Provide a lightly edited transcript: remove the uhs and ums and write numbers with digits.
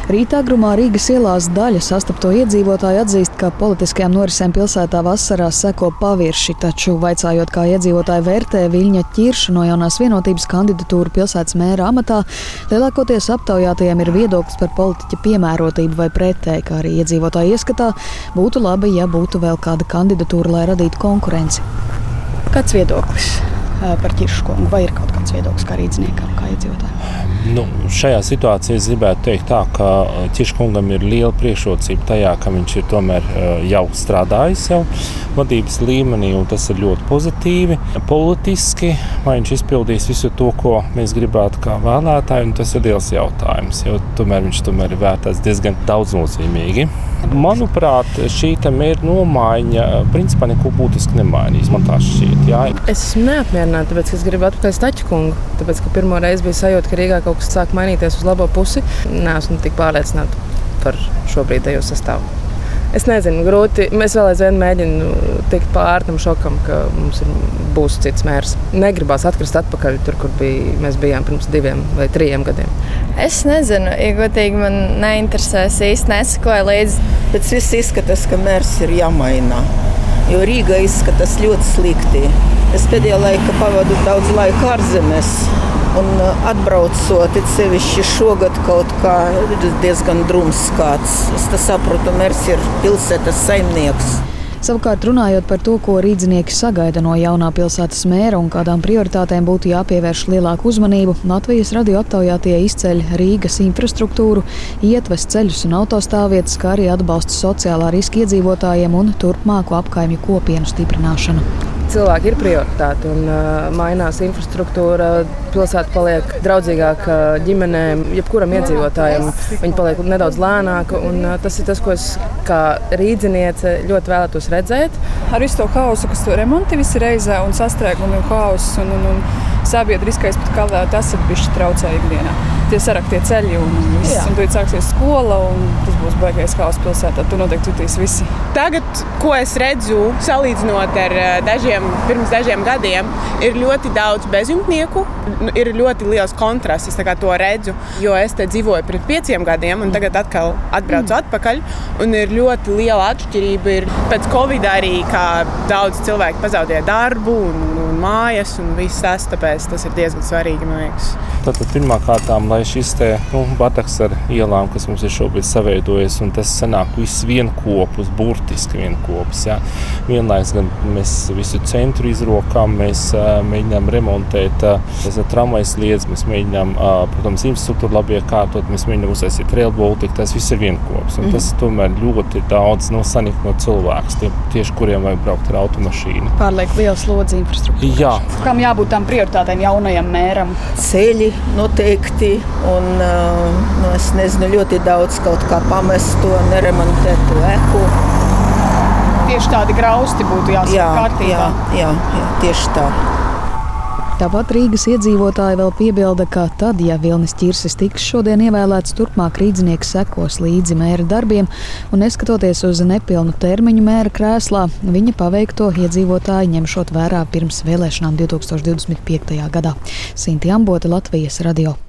Rīta agrumā Rīgas ielās daļa sastapto iedzīvotāju atzīst, ka politiskajām norisēm pilsētā vasarā seko pavirši, taču vaicājot, kā iedzīvotāji vērtē Viļņa Ķirša no Jaunās Vienotības kandidatūru pilsētas mēra amatā, lielākoties aptaujātajiem ir viedoklis par politiķa piemērotību vai pretēji, kā arī iedzīvotāju ieskatā būtu labi, ja būtu vēl kāda kandidatūra, lai radītu konkurenci. Kāds viedoklis par Ķiršu kungu, vai ir kaut kāds viedoklis kā rīdzniekam, kā iedzīvotājiem? Šajā situācijā es gribētu teikt tā, ka Ķirša kungam ir liela priekšrocība tajā, ka viņš ir tomēr jau strādājis vadības līmenī, un tas ir ļoti pozitīvi. Politiski, vai viņš izpildīs visu to, ko mēs gribētu kā vēlētāji, un tas ir liels jautājums, jo viņš ir vērtēts diezgan daudznozīmīgi. Manuprāt, šī mēra nomaiņa principā neko būtiski nemainīs, man tā šķiet. Jā. Es esmu neapmierināta, tāpēc, ka es gribu atpakaļ Staķa kungu, tāpēc, ka pirmo reizi bija sajūta, ka Rīgā kaut kas sāk mainīties uz labo pusi. Neesmu tik pārliecināta par šobrīdējo sastāvu. Es nezinu, grūti. Mēs vēl aizvien mēģinām tikt pāri tam šokam, ka mums būs cits mērs. Negribās atkrist atpakaļ tur, kur mēs bijām pirms 2 vai 3 gadiem. Es nezinu, godīgi man neinteresēs, īsti nesakoju līdzi. Pēc viss izskatās, ka mērs ir jāmaina, jo Rīga izskatās ļoti slikti. Es pēdējā laikā pavadu daudz laika ārzemēs. Un atbraucot, it sevišķi šogad kaut kā diezgan drums kāds. Es saprotu, mērs ir pilsētas saimnieks. Savukārt runājot par to, ko rīdznieki sagaida no jaunā pilsētas mēra un kādām prioritātēm būtu jāpievērš lielāku uzmanību, Latvijas radio aptaujātie izceļ Rīgas infrastruktūru, ietvest ceļus un autostāvvietas, kā arī atbalsta sociālā riska iedzīvotājiem un turpmāku apkaimju kopienu stiprināšanu. Cilvēki ir prioritāte un mainās infrastruktūra, pilsēta paliek draudzīgāka ģimenēm, jebkuram iedzīvotājam. Viņa paliek nedaudz lēnāka, un tas ir tas, ko es kā rīdziniece ļoti vēlētos redzēt. Ar visu to hausu, kas to remonti visi reizē, un sastrēgumu un hausu, un sabiedriskais pat kavē, tas ir bišķi traucē ikdienā. Tie saraktie ceļi un viss, un tad sāksies skola, un tas būs baigais hauss pilsētā. Tu noteikti jutīs visi. Tagad, ko es redzu, salīdzinot ar pirms dažiem gadiem, ir ļoti daudz bezjumtnieku. Ir ļoti liels kontrasts, es to redzu, jo es te dzīvoju pirms 5 gadiem, un tagad atkal atbraucu atpakaļ, un ir ļoti liela atšķirība. Ir pēc Covid arī, kā daudz cilvēku pazaudēja darbu un mājas, un viss tas, tāpēc tas ir diezgan svarīgi, man liekas. Tātad pirmkārtām, lai šis bataks ar ielām, kas mums ir šobrīd saveidojies, un tas sanāk viss vienkopus, burtiski vienkopus. Jā. Vienlaiks gan mēs visu centru izrokām, mēs mēģinām remontēt tramvajas sliedes, mēs mēģinām, protams, infrastruktūru labi iekārtot, mēs mēģinām uztaisīt Rail Baltica, tas viss ir vienkops. Un tas tomēr ļoti daudz sanikno cilvēks, tieši kuriem vajag braukt ar automašīnu. Pārliek liels slodzi infrastruktūra. Jā. Kam jābūt tām prioritātēm jaunajam mēram? Ceļi noteikti, un es nezinu, ļoti daudz kaut kā pamesto, neremontētu ēku. Tieši tādi grausti būtu jāsaka kārtībā. Jā, tieši tā. Tāpat Rīgas iedzīvotāji vēl piebilda, ka tad, ja Vilnis Ķirsis tiks šodien ievēlēts, turpmāk rīdznieks sekos līdzi mēra darbiem, un neskatoties uz nepilnu termiņu mēra krēslā, viņa paveikto iedzīvotāji ņemšot vērā pirms vēlēšanām 2025. gadā. Sinti Ambote, Latvijas radio.